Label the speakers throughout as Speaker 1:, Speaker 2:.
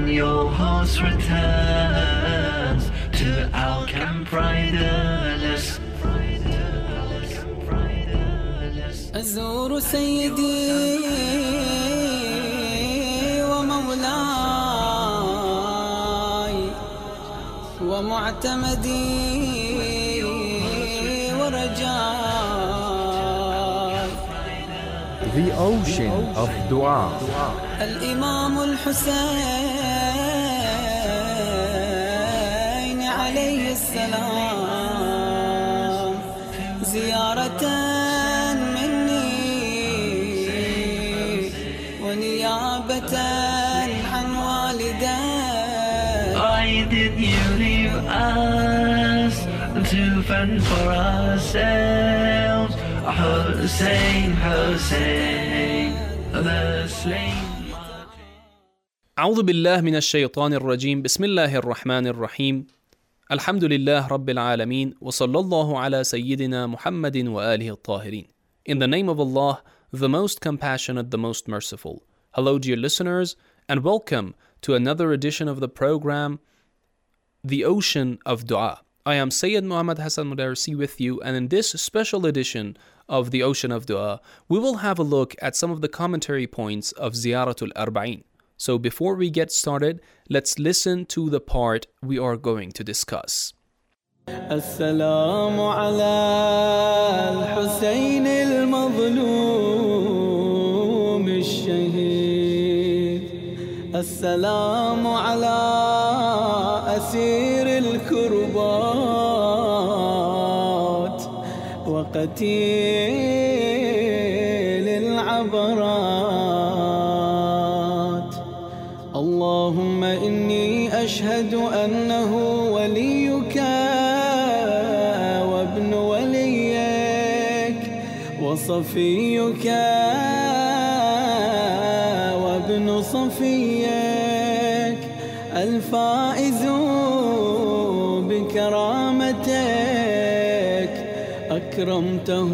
Speaker 1: when your horse returns to our camp riderless.
Speaker 2: أزور سيدي ومولاي ومعتمدي ورجاي.
Speaker 3: The ocean of dua.
Speaker 2: الإمام الحسين عليه السلام زيارة ونيابة عن والدي.
Speaker 1: Why did you leave us to fend for ourselves? Hussein, Hussein, the slain.
Speaker 4: أعوذ بالله من الشيطان الرجيم. بسم الله الرحمن الرحيم. الحمد لله رب العالمين وصلى الله على سيدنا محمد وآله الطاهرين. In the name of Allah, the most compassionate, the most merciful. Hello, dear listeners, and welcome to another edition of the program, The Ocean of Dua. I am Sayyid Muhammad Hassan Mudarsi with you, and in this special edition of The Ocean of Dua, we will have a look at some of the commentary points of Ziyaratul Arba'in. So before we get started, let's listen to the part we are going to discuss.
Speaker 2: السلام على الحسين المظلوم الشهيد. السلام على أسير الكربات وقتيل العبرات. اللهم إني أشهد أنه وليك وابن وليك وصفيك وابن صفيك الفائز بكرامتك أكرمته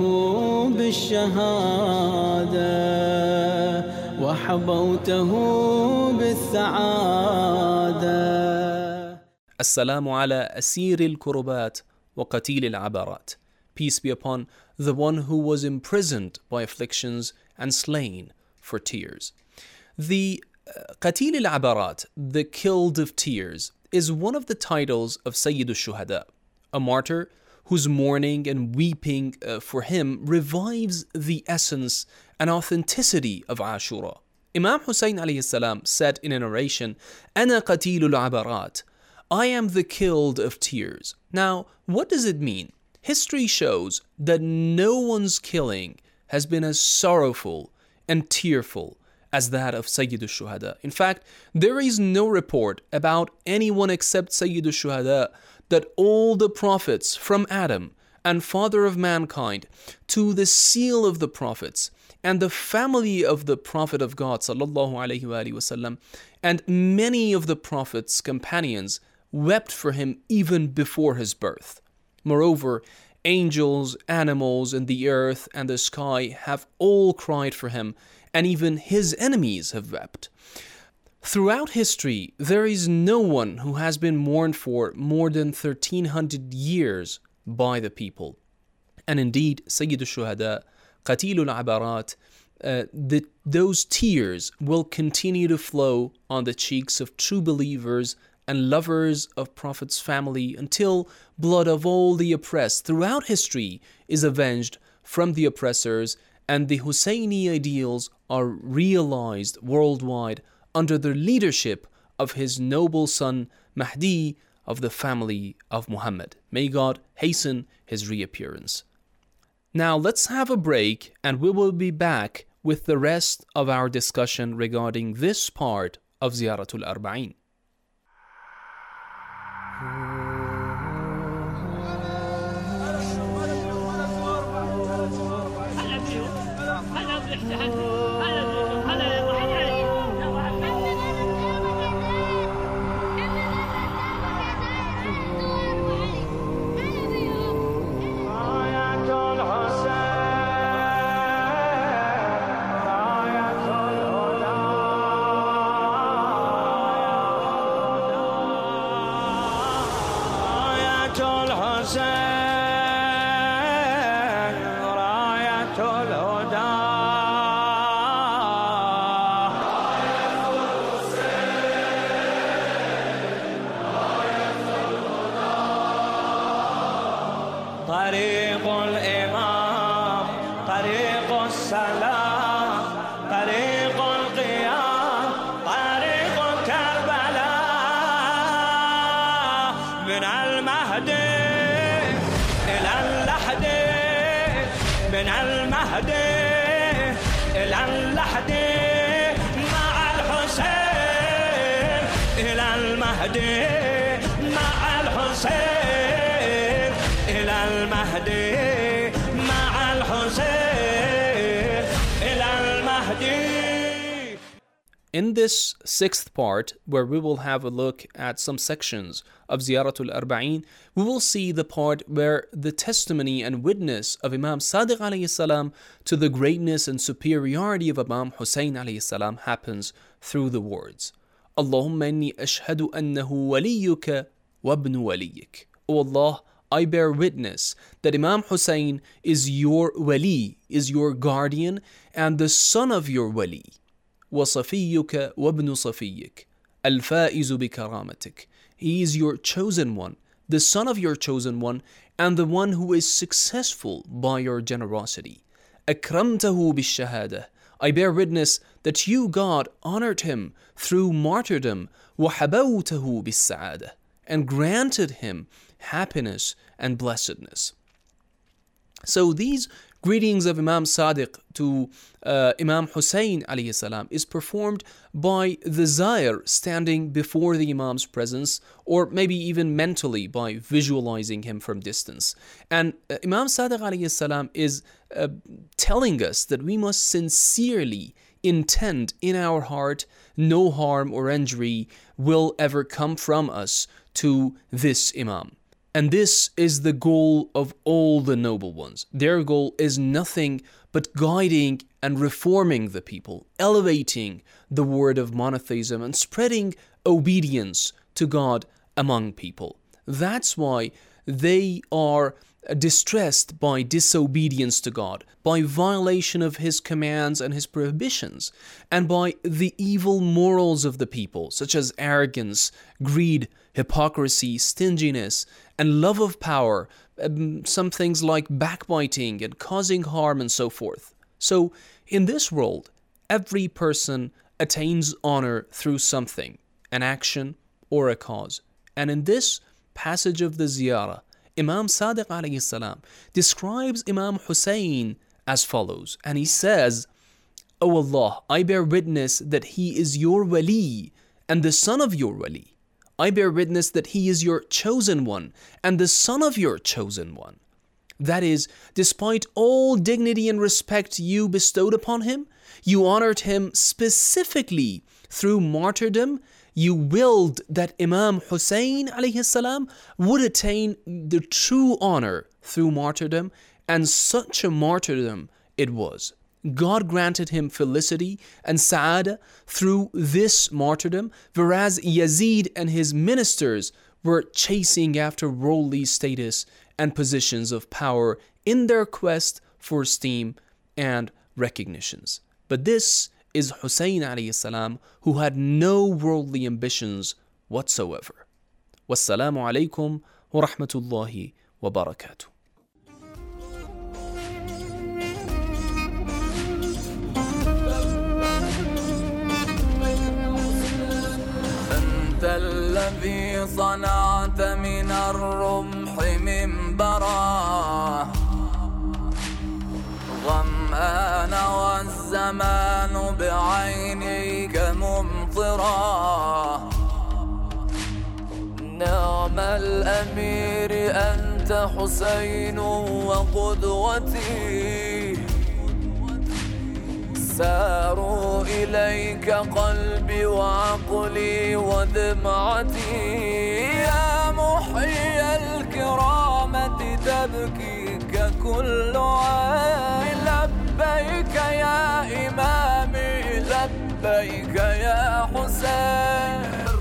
Speaker 2: بالشهادة وحبوته بالسعادة.
Speaker 4: السلام على أسير الكربات وقتيل العبرات. Peace be upon the one who was imprisoned by afflictions and slain for tears. The Qatil al-Abarat, the killed of tears, is one of the titles of Sayyid al-Shuhada, a martyr whose mourning and weeping for him revives the essence and authenticity of Ashura. Imam Hussein alayhi salam said in a narration, "Ana qatilul abarat," I am the killed of tears. Now, what does it mean? History shows that no one's killing has been as sorrowful and tearful as that of Sayyid al-Shuhada. In fact, there is no report about anyone except Sayyid al-Shuhada that all the prophets from Adam and father of mankind to the seal of the prophets and the family of the Prophet of God sallallahu alaihi wasallam and many of the Prophet's companions wept for him even before his birth. Moreover, angels, animals, and the earth and the sky have all cried for him, and even his enemies have wept. Throughout history, there is no one who has been mourned for more than 1300 years by the people. And indeed, Sayyid al-Shuhada, Qatil al-Abarat, those tears will continue to flow on the cheeks of true believers and lovers of Prophet's family until blood of all the oppressed throughout history is avenged from the oppressors and the Husseini ideals are realized worldwide under the leadership of his noble son Mahdi of the family of Muhammad. May God hasten his reappearance. Now let's have a break and we will be back with the rest of our discussion regarding this part of Ziyaratul Arba'in.
Speaker 2: طريق الإمام طريق السلام طريق القيام طريق كربلاء من المهدي إلى اللحدي من المهدي إلى اللحدي مع الحسين إلى المهدي مع الحسين إلى المهدي مع الحسين إلى المهدي.
Speaker 4: In this sixth part, where we will have a look at some sections of Ziyaratul Arba'in, we will see the part where the testimony and witness of Imam Sadiq alayhi salam to the greatness and superiority of Imam Hussein alayhi salam happens through the words, Allahumma inni ashhadu annahu waliyuka wa ibnu waliyik. O Allah, I bear witness that Imam Hussein is your wali, is your guardian, and the son of your wali. وصفيك وابن صفيك الفائز بكرامتك. He is your chosen one, the son of your chosen one, and the one who is successful by your generosity. أكرمته بالشهادة. I bear witness that you, God, honored him through martyrdom, وحبوته بالسعادة, and granted him happiness and blessedness. So these greetings of Imam Sadiq to Imam Hussein alayhi salam is performed by the Zair standing before the Imam's presence, or maybe even mentally by visualizing him from distance. And Imam Sadiq alayhi salam is telling us that we must sincerely intend in our heart no harm or injury will ever come from us to this Imam. And this is the goal of all the noble ones. Their goal is nothing but guiding and reforming the people, elevating the word of monotheism and spreading obedience to God among people. That's why they are distressed by disobedience to God, by violation of His commands and His prohibitions, and by the evil morals of the people, such as arrogance, greed, hypocrisy, stinginess, and love of power, some things like backbiting and causing harm and so forth. So, in this world, every person attains honor through something, an action or a cause. And in this passage of the Ziyarah, Imam Sadiq alayhi salam describes Imam Hussein as follows, and he says, O Allah, I bear witness that he is your wali and the son of your wali. I bear witness that he is your chosen one and the son of your chosen one. That is, despite all dignity and respect you bestowed upon him, you honored him specifically through martyrdom. You willed that Imam Hussein alayhi salam would attain the true honor through martyrdom, and such a martyrdom it was. God granted him felicity and sa'ada through this martyrdom, whereas Yazid and his ministers were chasing after worldly status and positions of power in their quest for esteem and recognitions. But this is Hussein alayhi salam, who had no worldly ambitions whatsoever. Wassalamu alaikum wa rahmatullahi wa barakatuh.
Speaker 5: أنت الذي صنعت من الرمح منبرا غمآن والزمان بعينيك ممطرا نعم الأمير أنت حسين وقدوتي ساروا إليك قلبي وعقلي ودمعتي يا محيي الكرامة تبكيك كل عين لبيك يا إمامي لبيك يا حسين